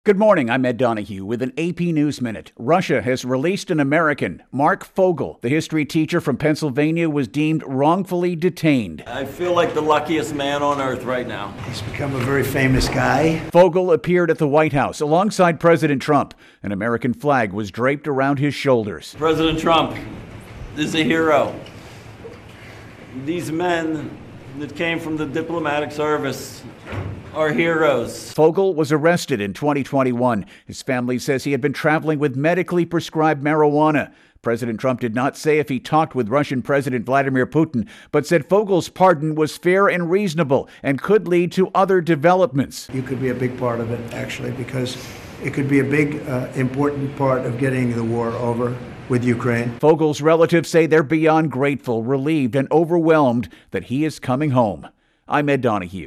Good morning, I'm Ed Donahue with an AP News Minute. Russia has released an American. Mark Fogel, the history teacher from Pennsylvania, was deemed wrongfully detained. I feel like the luckiest man on earth right now. He's become a very famous guy. Fogel appeared at the White House alongside President Trump. An American flag was draped around his shoulders. President Trump is a hero. These men that came from the diplomatic service are heroes. Fogel was arrested in 2021. His family says he had been traveling with medically prescribed marijuana. President Trump did not say if he talked with Russian President Vladimir Putin, but said Fogel's pardon was fair and reasonable and could lead to other developments. You could be a big part of it, actually, because it could be a big, important part of getting the war over with Ukraine. Fogel's relatives say they're beyond grateful, relieved, and overwhelmed that he is coming home. I'm Ed Donahue.